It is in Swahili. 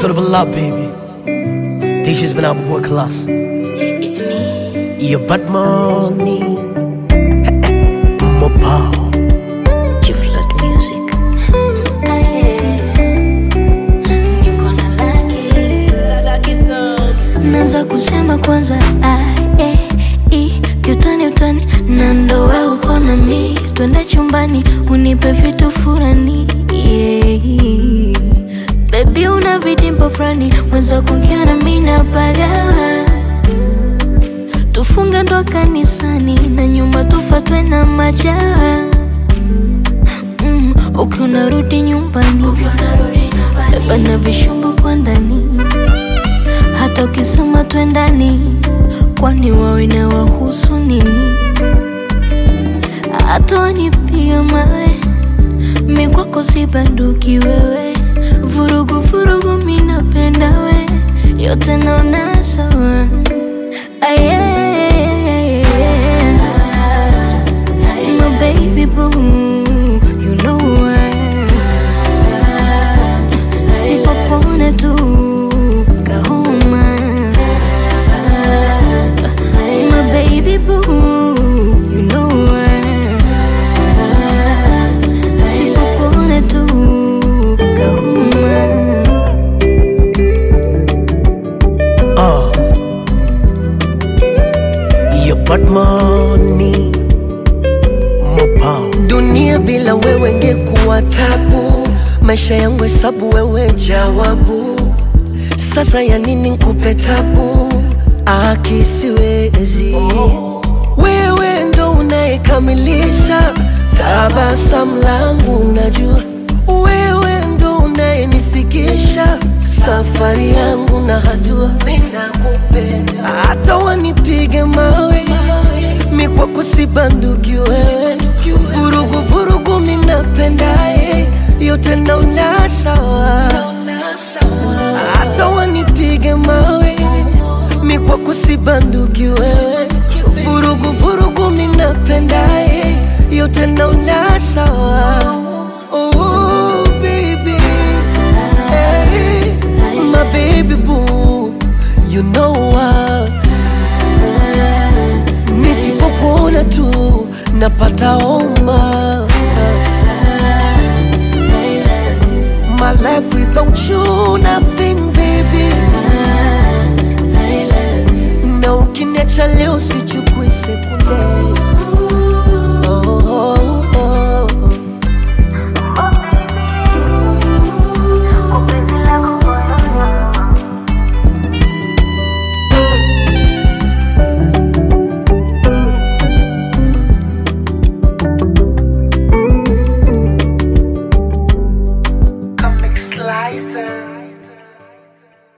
Suitable love, baby. This has been our boy Class. It's me. Your bad money. Mobile. You flood music. You gonna like it. Naanza kusema kwanza kiutani utani na ndo wewe uko na mi. Twende chumbani unipe vitu furani, yeah. Baby una vidimpo frani, mwenza kuongea na mimi napagawa. Tufunge ndo kanisani na nyuma tufatwe na majawa. Ukiona rudi nyumbani, beba na vishombo kwa ndani. Hata ukisema twendani, kwani wawe na wahusu nini? Hata wanipiga mawe, mi kwako si banduki wewe. Vurugu vurugu mi napenda we, yote naona sawa. My baby boo, you know what? Sipokuona tu kahoma. My baby boo, you know what? Sipokuona tu kahoma. Your bad money. Mobile. Dunia bila wewe ngekuwa tabu, maisha yangu hesabu wewe jawabu. Sasa ya nini nikupe tabu, akisiwezi wewe ndo unayekamilisha tabasamu langu. Unajua wewe ndo unayenifikisha safari yangu na hatua. Ninakupenda hata wanipige mawe, mi kwako si banduki wewe. Vurugu vurugu mi napenda yote naona sawa. Hata wanipige mawe, mi kwako si banduki wewe. Vurugu vurugu mi napenda yote naona sawa.